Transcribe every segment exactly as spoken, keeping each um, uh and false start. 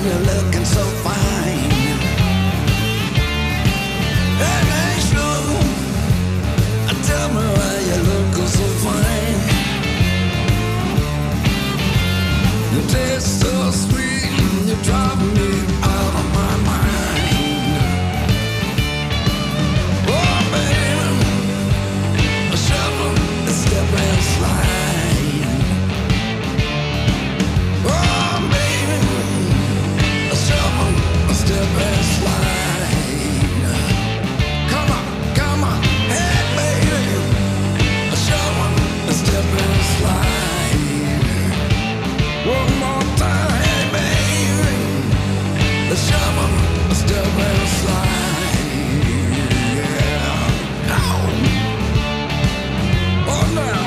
you're looking so fine. And ain't sure, tell me why you're looking so fine. You taste so sweet, you drive me out of my mind. Oh baby, a shovel, a step and slide. Oh baby, a shovel, a step and slide. Come on, come on, hey baby, a shovel, a step and slide. One more time, hey baby, a shovel, a step and slide. Yeah. Ow. Oh now.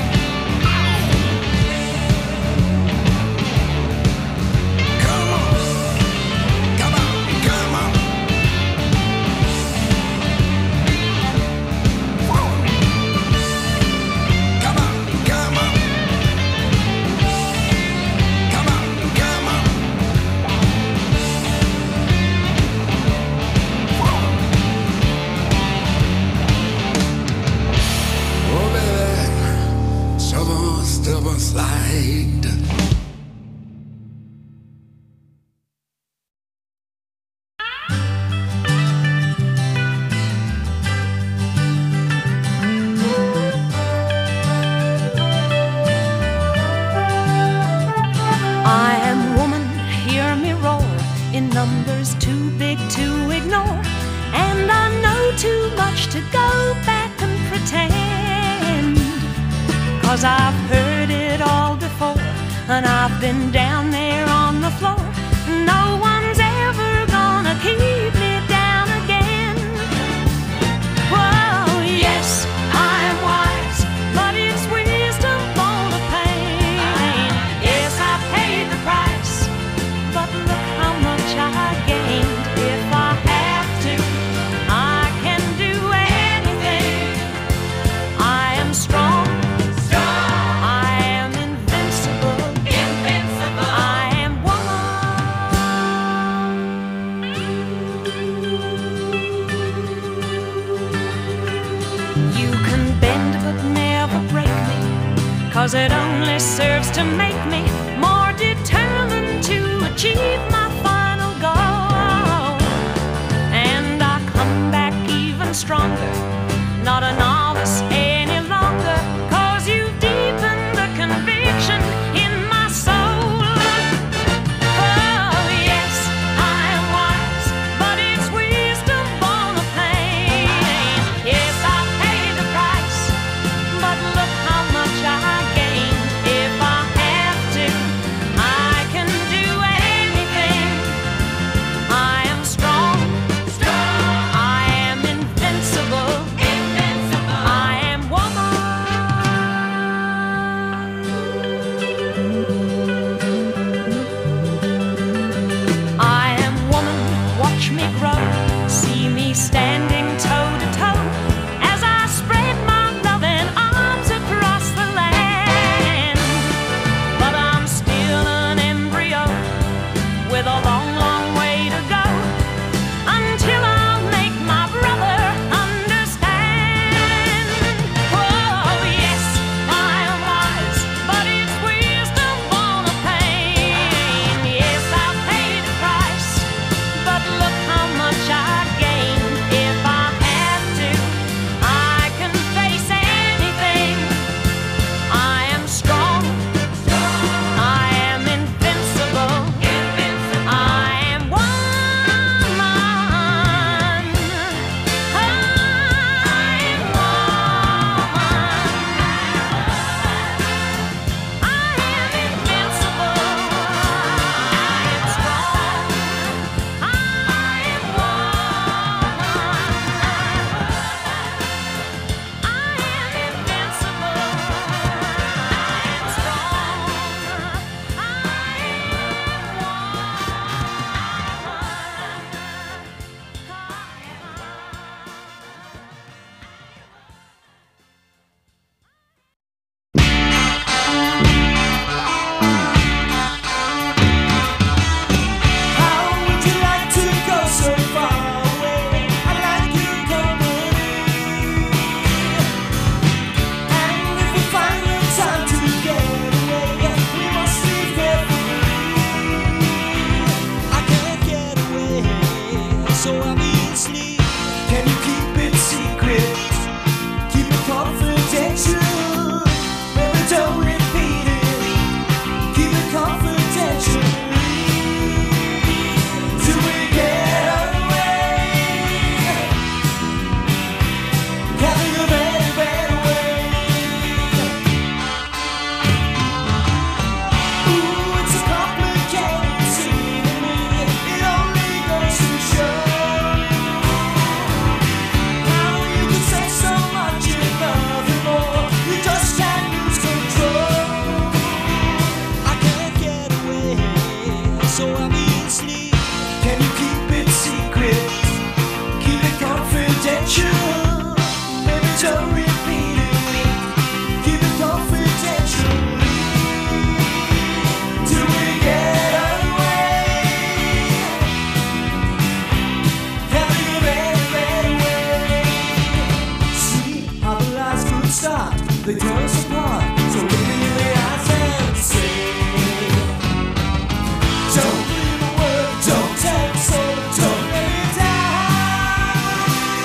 Come on, come on, come on. Whoa. Come on, come on. Come on, come on. Whoa. Oh baby, shovel, step and slide. I am woman, hear me roar, in numbers too big to ignore. And I know too much to go back and pretend. Cause I've heard it all before, and I've been down there on the floor. No one's ever gonna keep me down again. Whoa, yes, I am wise, but it's wisdom born of pain. Yes, I paid the price, but look how much I gained. If I have to, I can do anything. I am strong, strong. I am invincible, invincible. I am woman. You can bend but never break me, cause it only serves to make me more determined to achieve my final goal. And I come back even stronger, not a novice any longer, cause you've deepened the conviction in my soul. Oh yes, I am wise, but it's wisdom born of pain. Yes, I paid the price, but look how much I gained. If I have to, don't, don't, don't let me down.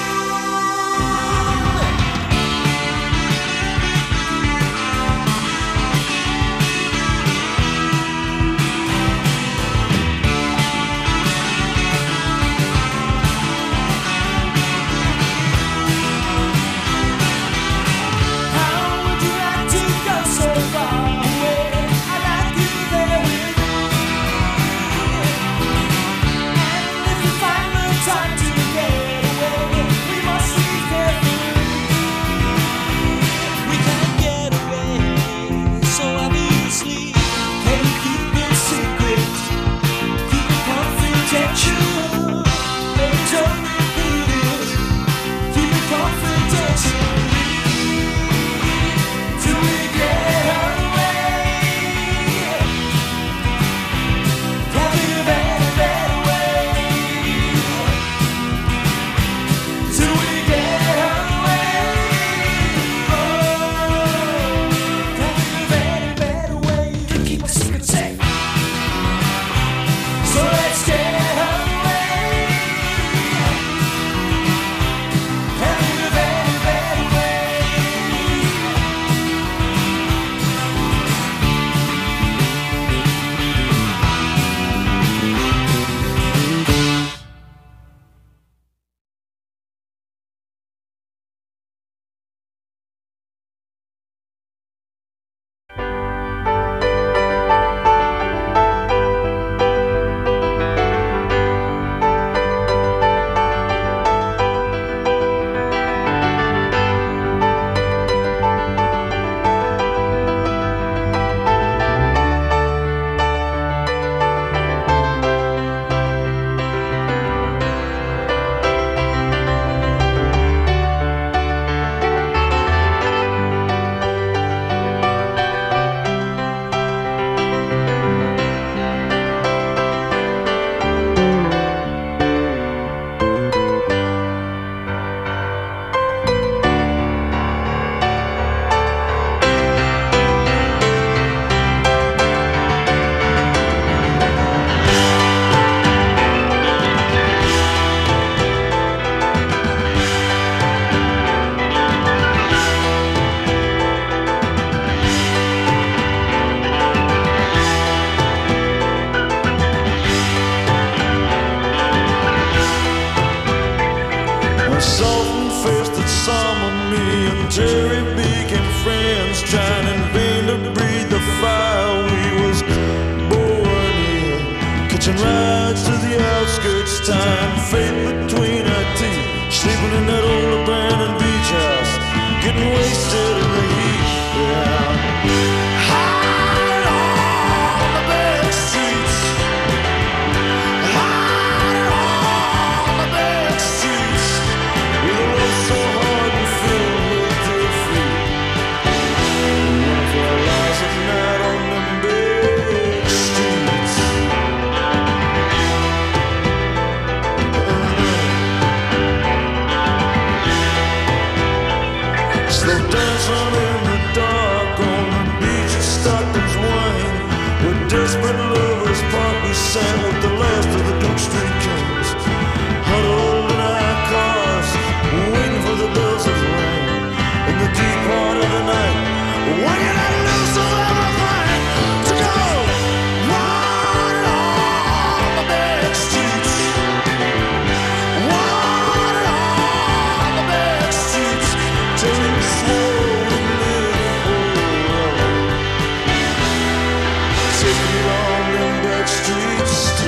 How would you like to go so far away? I'd like you there with me. And if we find the time to get away, we must be careful. We can't get away so obviously. Can you keep it secret? Keep it confidential. Baby, don't repeat it. Keep it confidential. Till we get away. Can't be a better, better way. Till we get away. Oh, can't be a better, better way to keep the secret safe. So let's get away. Can't be a better, better way. A salt-infested summer, me and Jerry became friends, trying in vain to breathe the fire we was born in. Catching rides to the outskirts, tying fate between our teeth, sleeping in that old abandoned beach house, getting wasted in the heat. Yeah. High on the back streets. High on the back streets. With a love so hard and filled with defeat. One for our lives at night on them big streets. Slow dancing in the dark on the beach of Stockton's Wayne, where desperate lovers part we sang with the last of the Duke Street Kings. Huddled in our cars, waiting for the bells of rain. In the deep part of the night, when you let loose of everything to go wild on the back streets. Wild on the back streets. Take it slow and live forever. Take me on them back streets.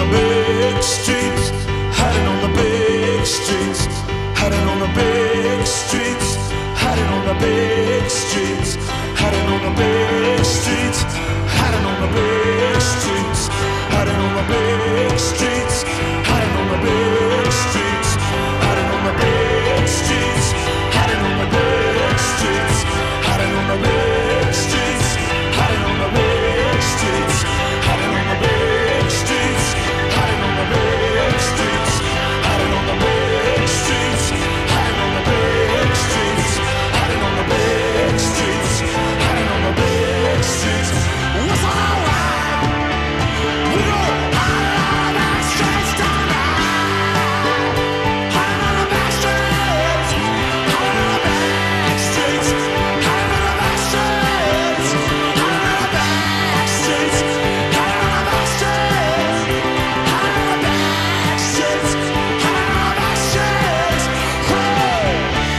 the big streets, hiding on the big streets, hiding on the big streets, hiding on the big streets, hiding on the big streets, hiding on the big streets, hiding on the big streets, hiding on the big streets, hiding on the big streets, hiding on the big streets, hiding on the big streets, hiding on the big streets, hiding on the big streets, hiding on the big streets, hiding on the big streets, hiding on the big streets, hiding on the big streets, hiding on the big streets. What's alright? We go hiding on the back streets tonight. Hiding on the back streets, hiding on the back streets, hiding on the back streets, hiding on the back streets, hiding on the back streets, hiding on the back streets, hiding on the back streets. Hey,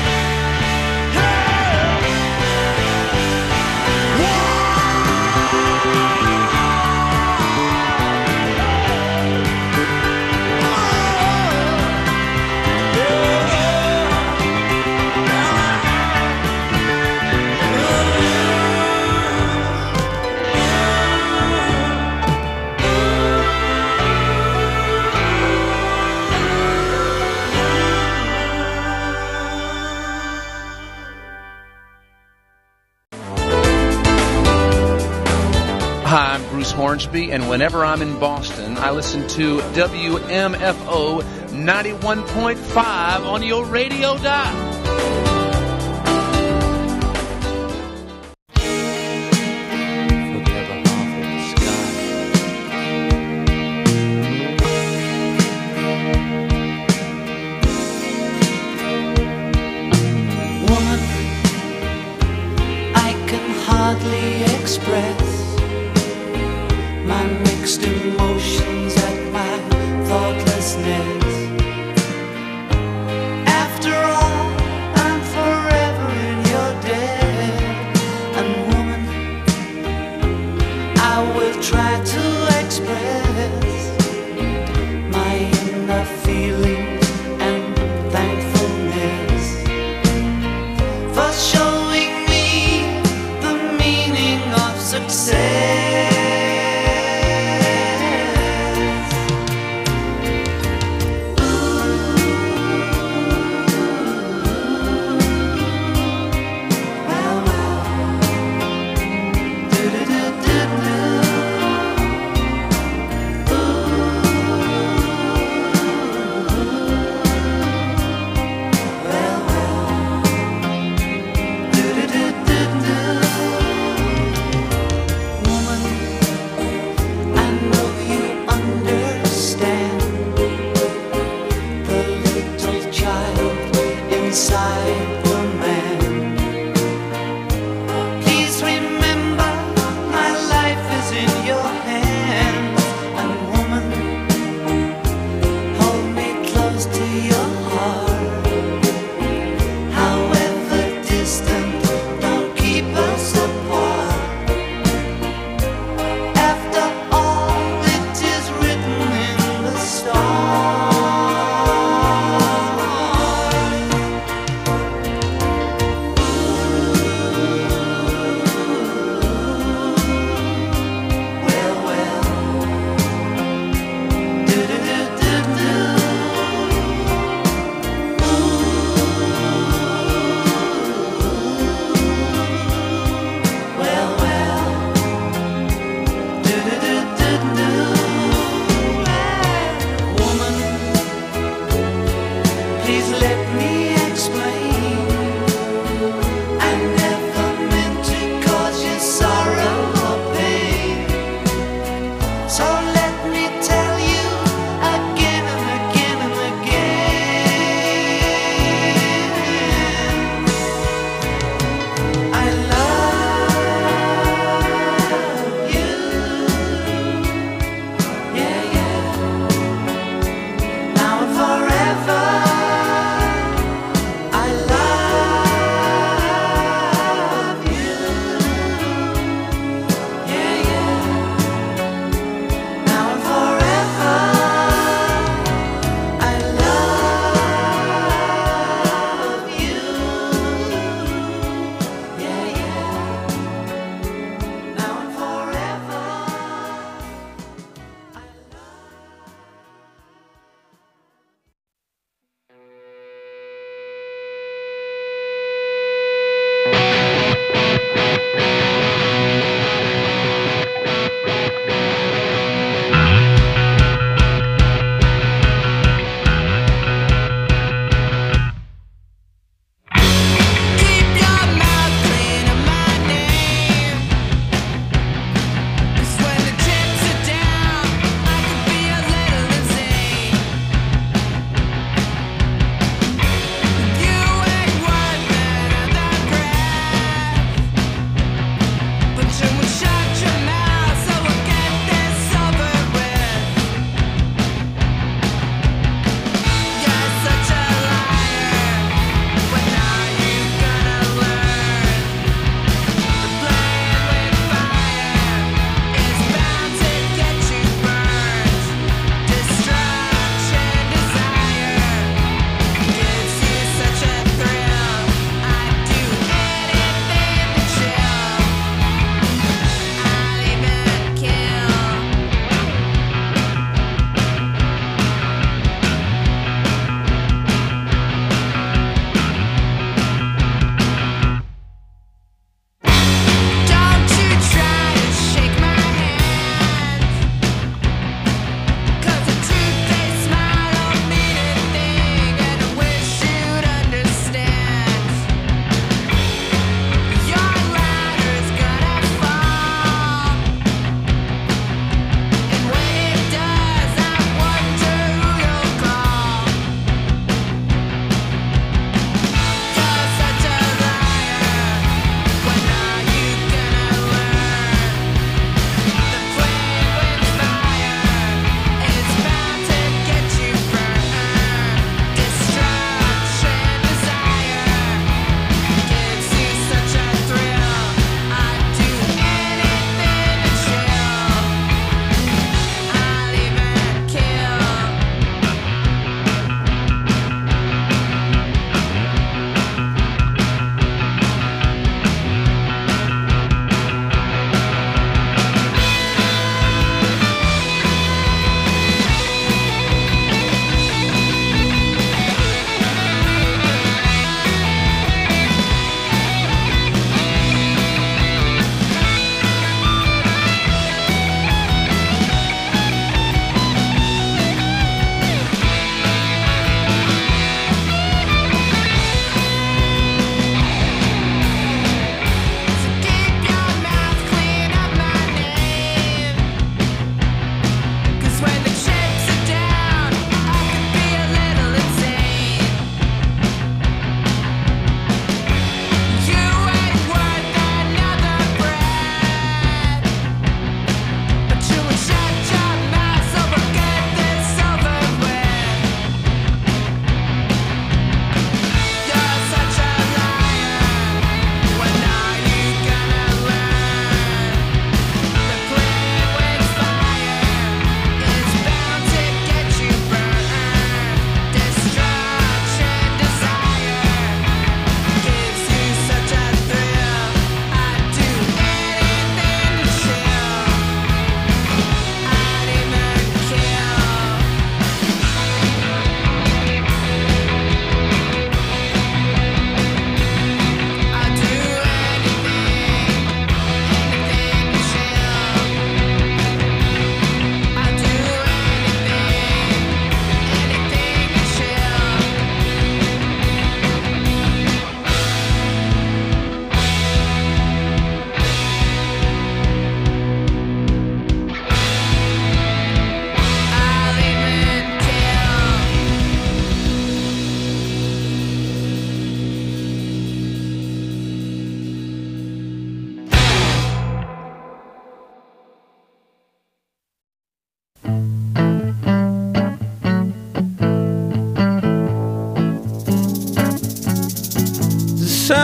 Hi, I'm Bruce Hornsby, and whenever I'm in Boston, I listen to W M F O ninety-one point five on your radio dial. Woman, I can hardly express my mixed emotions at my thoughtlessness. After all,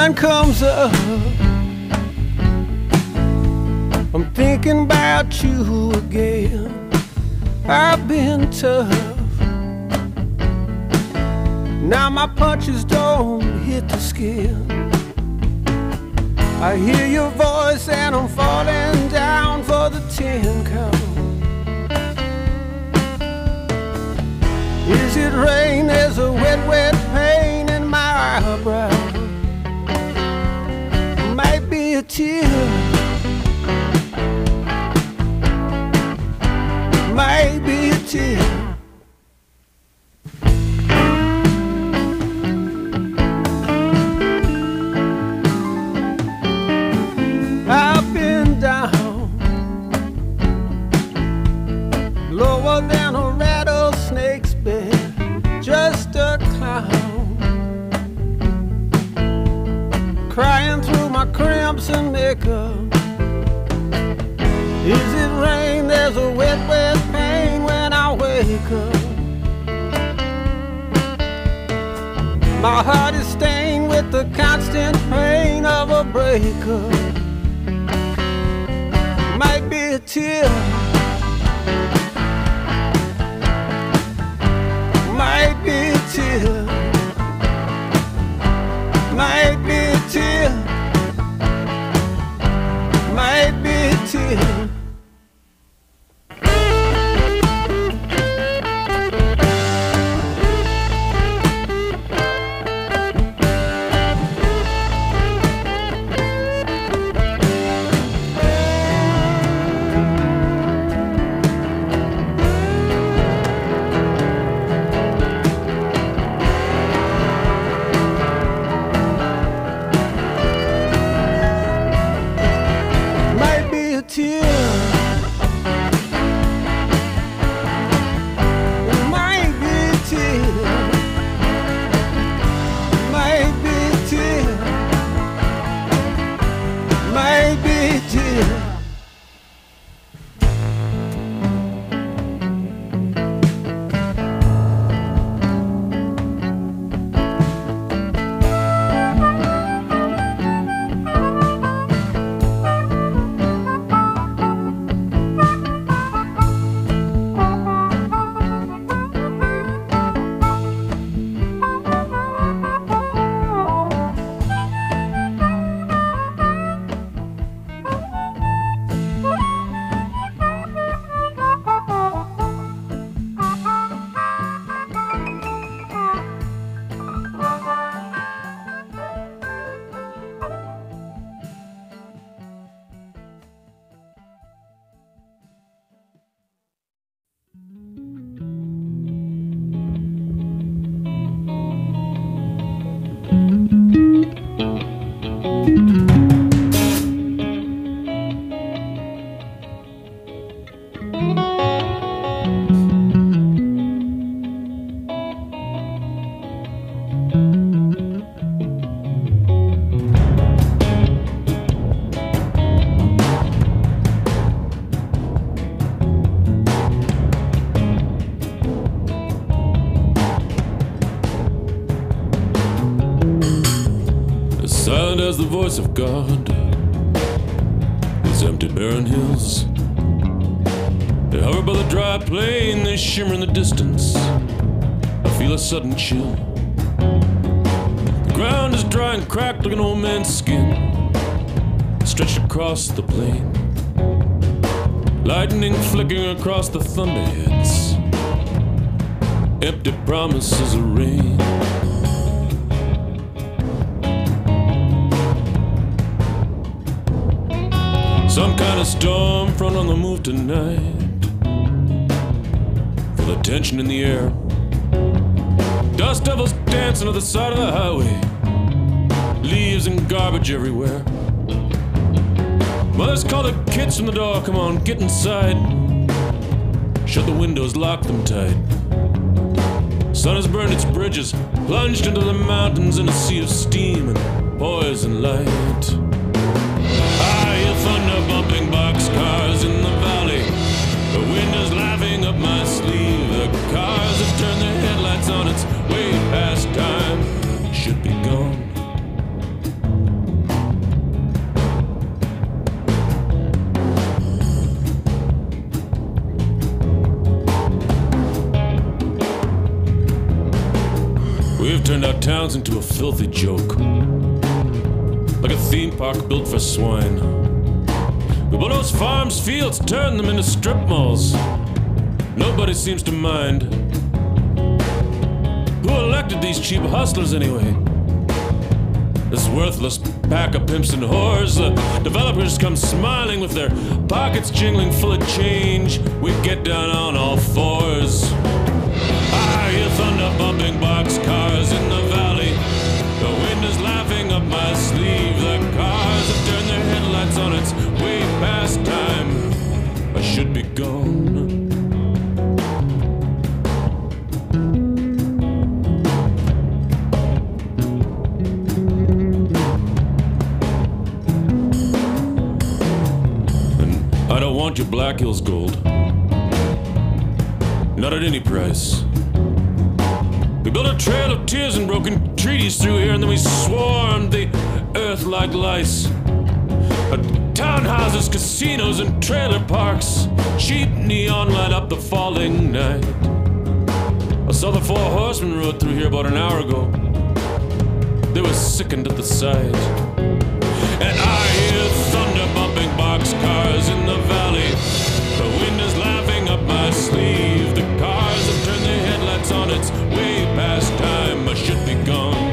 sun comes up, I'm thinking about you again. I've been tough, now my punches don't hit the skin. I hear your voice and I'm falling down for the ten count. Is it rain? There's a wet, wet pain in my eyebrow. Might be a tear, might be a tear. I've been down, lower than a rattlesnake's bed, just a clown, crying through my crimps and makeup. Is it rain? There's a wet, wet pain when I wake up. My heart is stained with the constant pain of a breakup. Might be a tear, might be a tear, might be a tear, might be a tear. Silent as the voice of God, these empty barren hills, they hover by the dry plain, they shimmer in the distance. I feel a sudden chill. The ground is dry and cracked like an old man's skin, stretched across the plain. Lightning flickering across the thunderheads, empty promises of rain. Some kind of storm front on the move tonight. Feel the tension in the air. Dust devils dancing to the side of the highway. Leaves and garbage everywhere. Mothers call the kids from the door, come on, get inside. Shut the windows, lock them tight. Sun has burned its bridges, plunged into the mountains in a sea of steam and poison light. Thunder bumping boxcars in the valley. The wind is laughing up my sleeve. The cars have turned their headlights on. It's way past time. Should be gone. We've turned our towns into a filthy joke, like a theme park built for swine. We bulldoze farms, fields, turn them into strip malls. Nobody seems to mind. Who elected these cheap hustlers anyway? This worthless pack of pimps and whores. The developers come smiling with their pockets jingling full of change. We get down on all fours. I hear thunder bumping boxcars in the valley. The wind is laughing up my sleeve. The cars have turned their headlights on. It's way past time. I should be gone. I don't want your Black Hills gold, not at any price. We built a trail of tears and broken treaties through here, and then we swarmed the earth like lice. Uh, townhouses, casinos, and trailer parks, cheap neon light up the falling night. I saw the four horsemen rode through here about an hour ago. They were sickened at the sight. And I hear thunder bumping boxcars in the valley. The wind is laughing up my sleeve. The cars have turned their headlights on. It's way past time. I should be gone.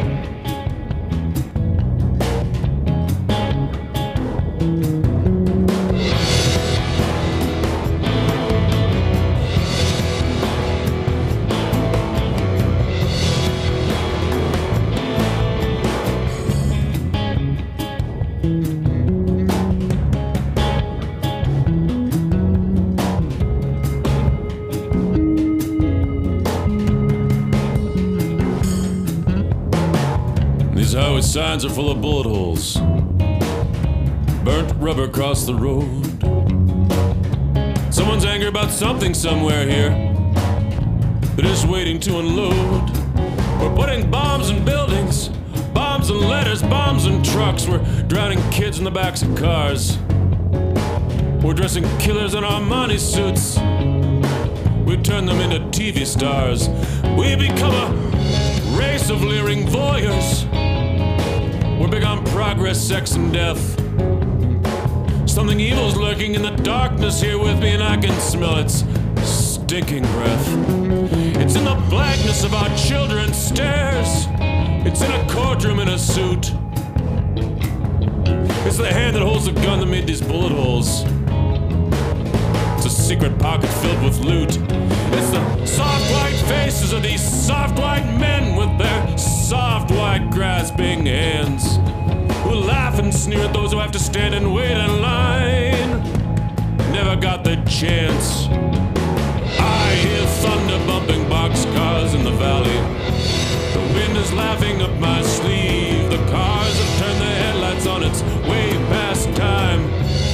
Highway signs are full of bullet holes. Burnt rubber across the road. Someone's angry about something somewhere here. They're just waiting to unload. We're putting bombs in buildings, bombs in letters, bombs in trucks. We're drowning kids in the backs of cars. We're dressing killers in Armani suits. We turn them into T V stars. We become a race of leering voyeurs. We're big on progress, sex, and death. Something evil's lurking in the darkness here with me, and I can smell its stinking breath. It's in the blackness of our children's stares. It's in a courtroom in a suit. It's the hand that holds the gun that made these bullet holes. It's a secret pocket filled with loot. It's the soft white faces of these soft white men with their soft white grasping hands, who laugh and sneer at those who have to stand and wait in line. Never got the chance. I hear thunder bumping boxcars in the valley. The wind is laughing up my sleeve. The cars have turned their headlights on. It's way past time.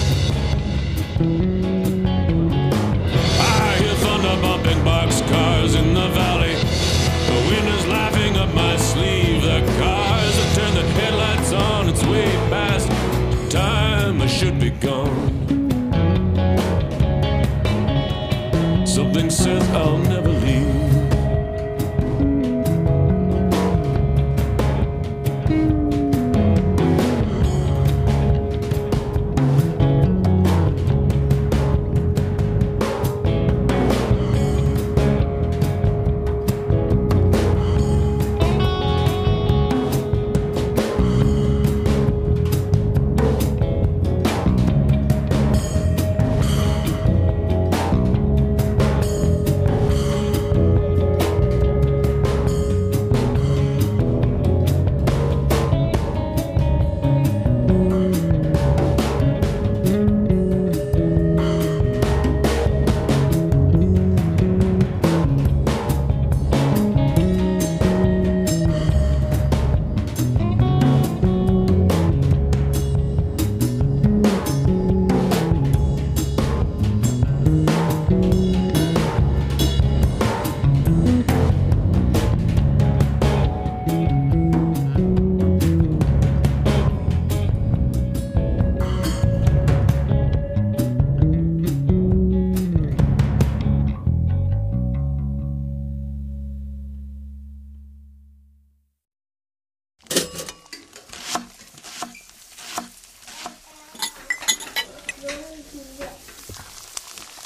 Bumping boxcars in the valley. The wind is laughing up my sleeve. The cars have turned the headlights on. It's way past time. I should be gone.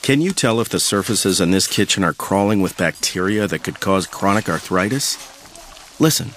Can you tell if the surfaces in this kitchen are crawling with bacteria that could cause chronic arthritis? Listen.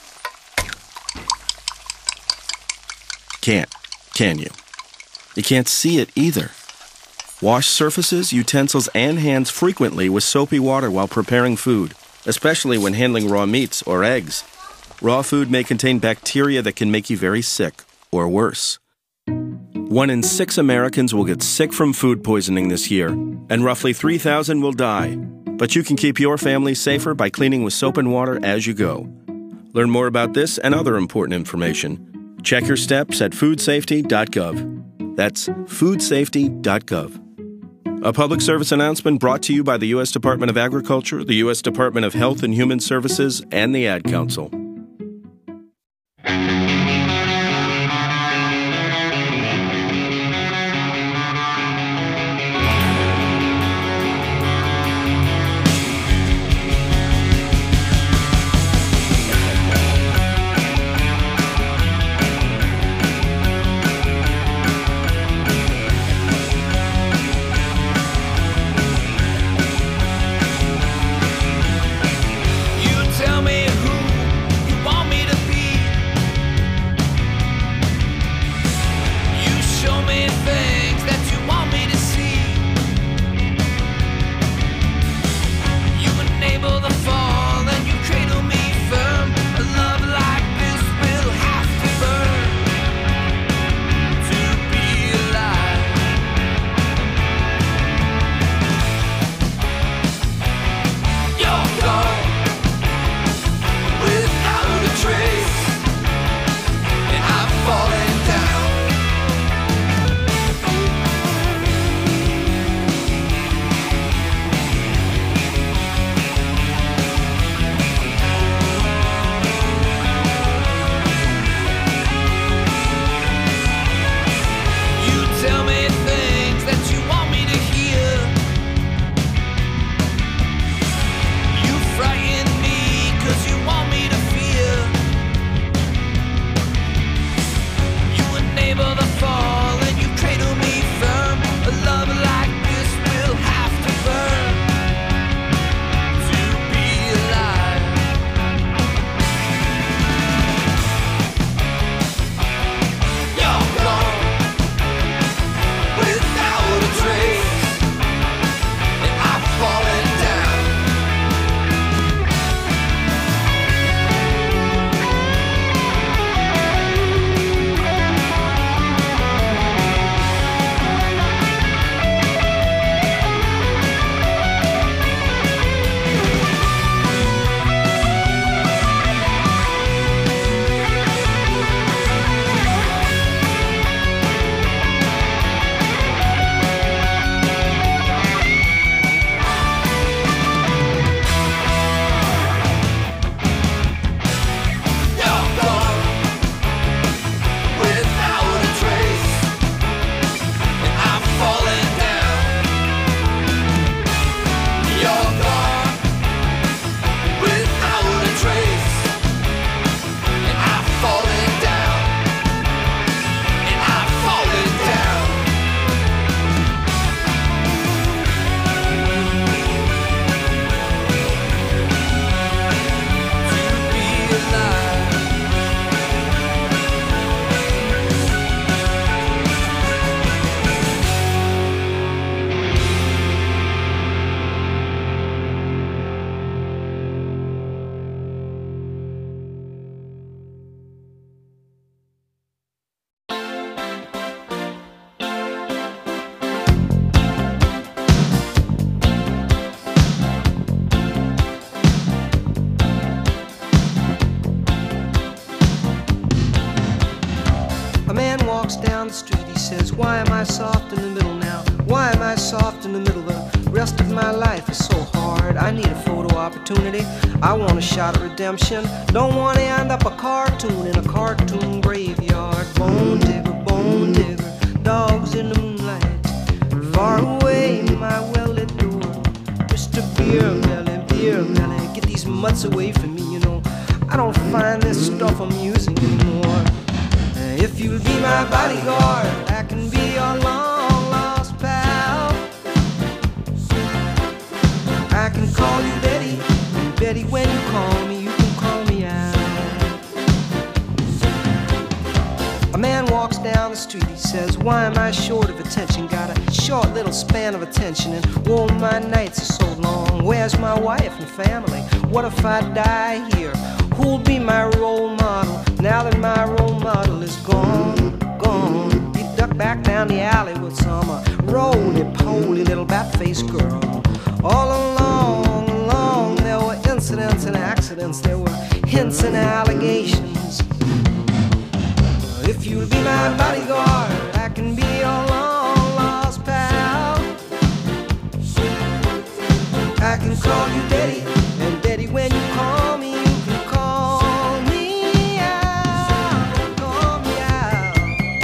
Can't, can you? You can't see it either. Wash surfaces, utensils, and hands frequently with soapy water while preparing food, especially when handling raw meats or eggs. Raw food may contain bacteria that can make you very sick, or worse. One in six Americans will get sick from food poisoning this year, and roughly three thousand will die. But you can keep your family safer by cleaning with soap and water as you go. Learn more about this and other important information. Check your steps at food safety dot gov. That's food safety dot gov. A public service announcement brought to you by the U S Department of Agriculture, the U S Department of Health and Human Services, and the Ad Council. walks down the street, he says, why am I soft in the middle now? Why am I soft in the middle? The rest of my life is so hard. I need a photo opportunity. I want a shot at redemption. Don't want to end up a cartoon in a cartoon graveyard. Bone digger, bone digger, dogs in the moonlight. Far away, my well-lit door. Mister Beer Melly, Beer Melly, get these mutts away from me, you know. I don't find this stuff amusing anymore. If you'll be my bodyguard, I can be your long-lost pal. call you Betty, Betty, when you call me, you can call me out. A man walks down the street, he says, why am I short of attention? Got a short little span of attention, and whoa, my nights are so long. Where's my wife and family? What if I die here? Who'll be my role model now that my role model is gone, gone? He ducked back down the alley with some uh, roly-poly little bat-faced girl. All along, along, there were incidents and accidents, there were hints and allegations. If you'll be my bodyguard, I can be your long-lost pal. I can call you Daddy, and Daddy, when you call me, you can call me out, call me out.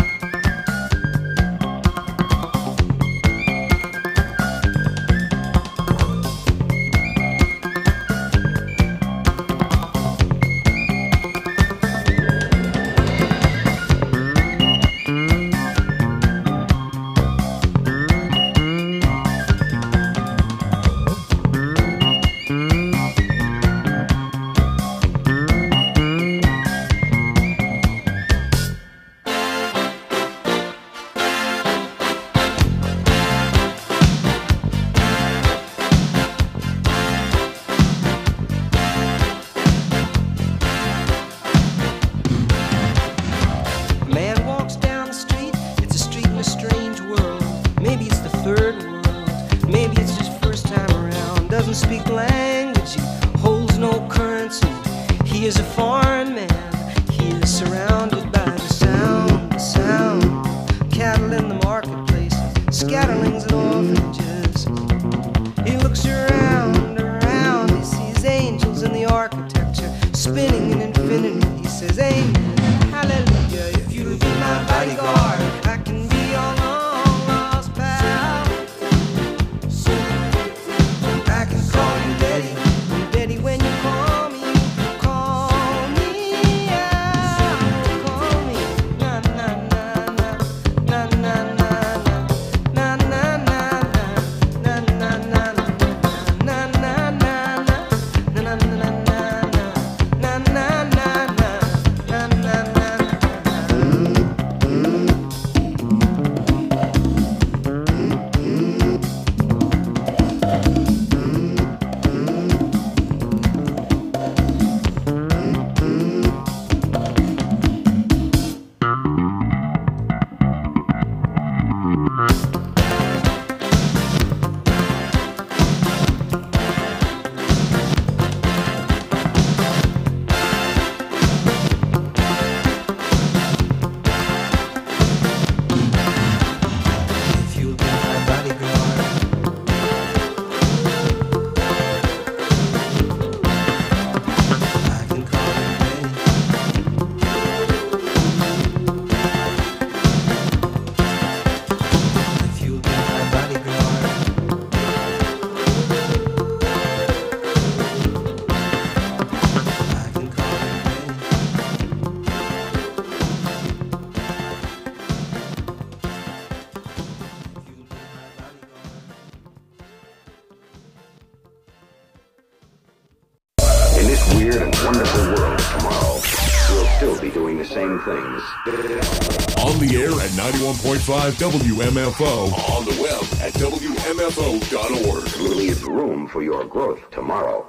ninety-one point five W M F O. On the web at W M F O dot org. Leave room for your growth tomorrow.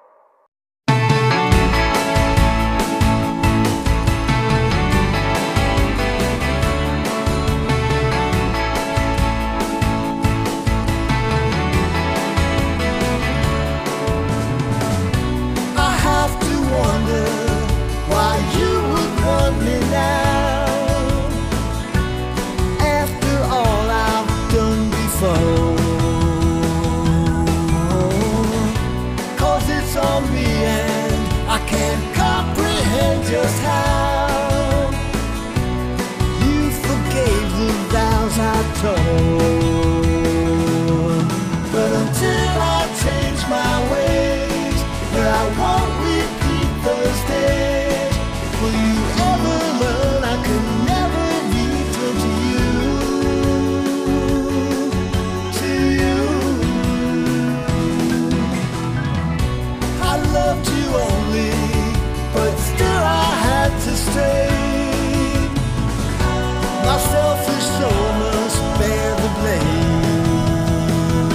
I have to wonder why you would want me now. Cause it's on me and I can't comprehend just how you forgave the vows I told. But until I change my ways, but I won't repeat those days. Will you ever learn I could never be true to you? To you. but still I had to stay. My selfish soul must bear the blame.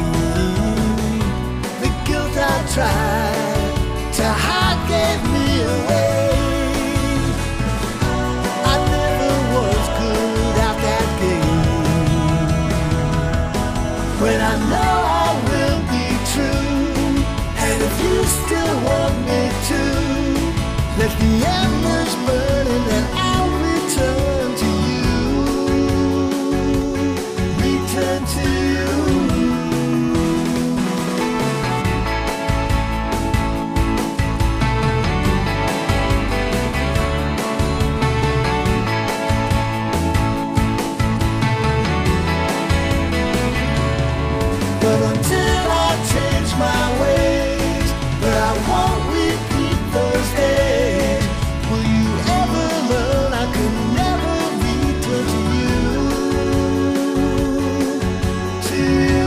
The guilt I tried to hide gave me away. I never was good at that game. When I know I will be true, and if you still want me to, let the embers burn and then I'll return to you. Return to you. But until I change my ways, but I won't repeat those days. Will you ever learn I could never return to you? To you.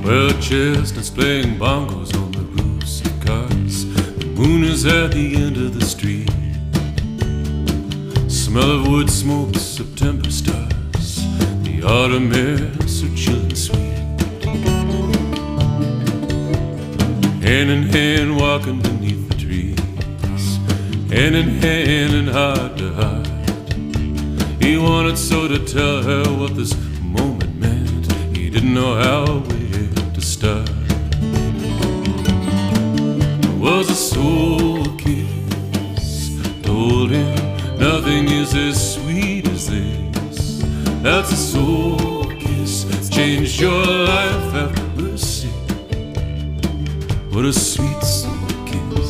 Well, chestnuts playing bongos on the roofs of cars. The moon is at the end of the street. Smell of wood smoke, September stars. The autumn air so chill and sweet. Hand in hand walking beneath the trees, hand in hand and heart to heart. He wanted so to tell her what this moment meant. He didn't know how where to start. It was a soul kiss, told him nothing is as sweet as this. That's a soul kiss, changed your life, have mercy. What a sweet soul kiss.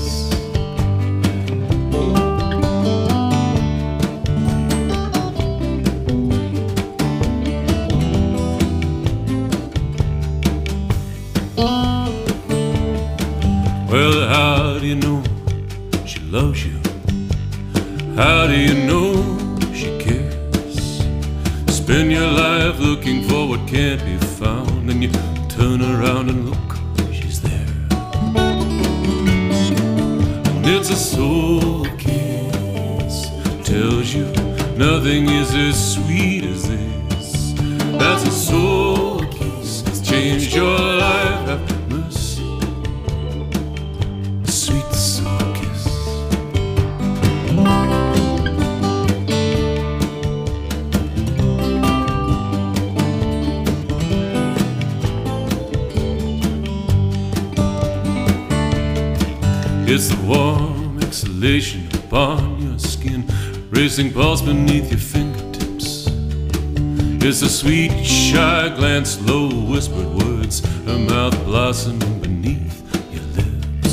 Well, how do you know she loves you? How do you know she cares? Spend your life looking for what can't be found, and you turn around and look, she's there. And it's a soul kiss, tells you nothing is as sweet as this. That's a soul kiss, changed your life, have mercy. A sweet soul kiss. It's the warm exhalation upon your skin, racing pulse beneath your fingertips. It's the sweet, shy glance, low whispered words, her mouth blossoming beneath your lips.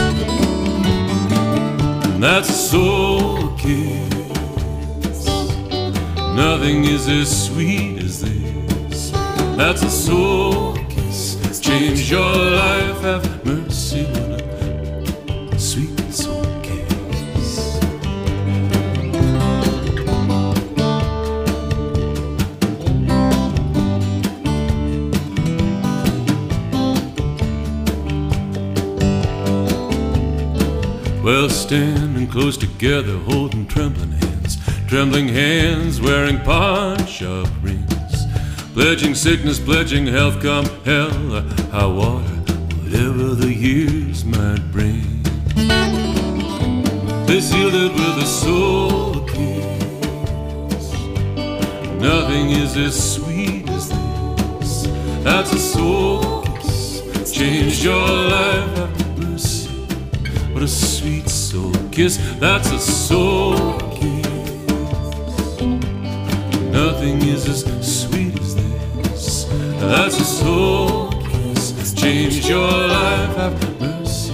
And that's a soul kiss. Nothing is as sweet as this. That's a soul kiss. Change your life, have mercy. Sweet soul kiss. Well, standing close together, holding trembling hands, trembling hands, wearing pawn-shop rings, pledging sickness, pledging health, come hell or high water, whatever the years might bring. They sealed it with a soul kiss. Nothing is as sweet as this. That's a soul kiss. Changed your life, have mercy. What a sweet soul kiss. That's a soul kiss. Nothing is as sweet as this. That's a soul kiss. Changed your life, have mercy.